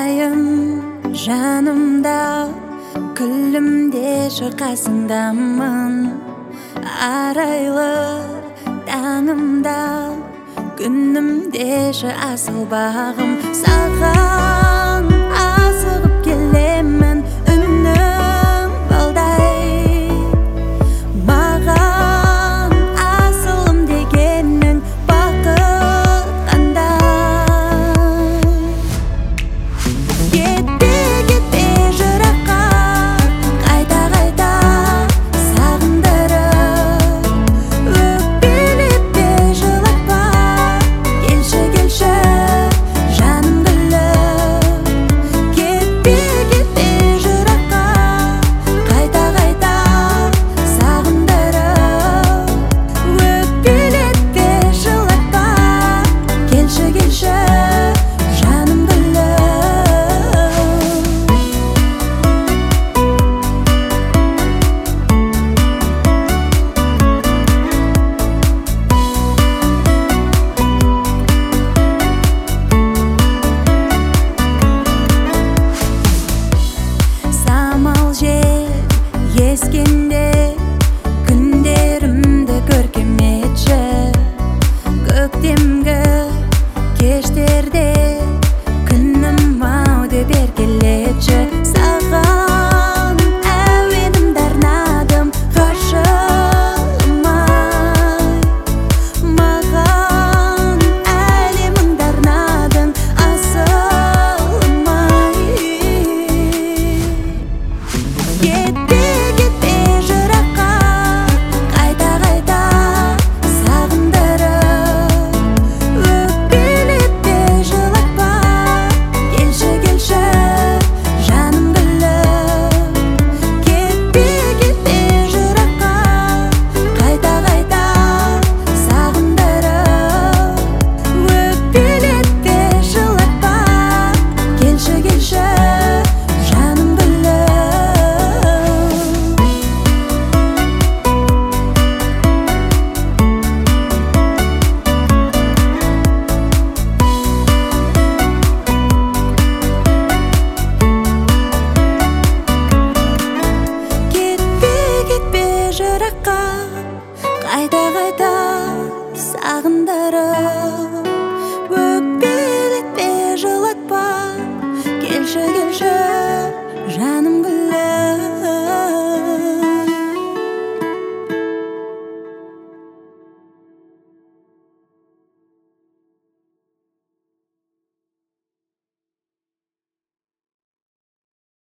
Айым жанымда, күлімде қасыңдамын. Арайлы таңымда, күнімде асыл бағым. Саған асығып келемін, үнім балдай. Маған асылым дегенің бақыт қандай. Кетпе, кетпе жыраққа, қайта-қайта сағындырып. Өкпелетпе, жылатпа, келші, келші жаным гүлім. Кетпе, кетпе жыраққа, қайта-қайта сағындырып. Өкпелетпе, жылатпа, келші, келші жаным гүлім. Самал жел ескенде, күндерімді көркем етші. Көктемгі кештерде күнім ау деп еркелетші. Саған әуенімді арнадым, ғашығым-ай. Маған әлеміңді арнадың, асылым-ай. Кетпе, кетпе жыраққа, қайта-қайта сағындырып. Өкпелетпе, жылатпа, келші, келші жаным гүлім. Кетпе, кетпе жыраққа, қайта-қайта сағындырып. Өкпелетпе, жылатпа, келші, келші жаным гүлім. Кетпе, кетпе жыраққа, қайта-қайта сағындырып. Өкпелетпе, жылатпа, келші, келші жаным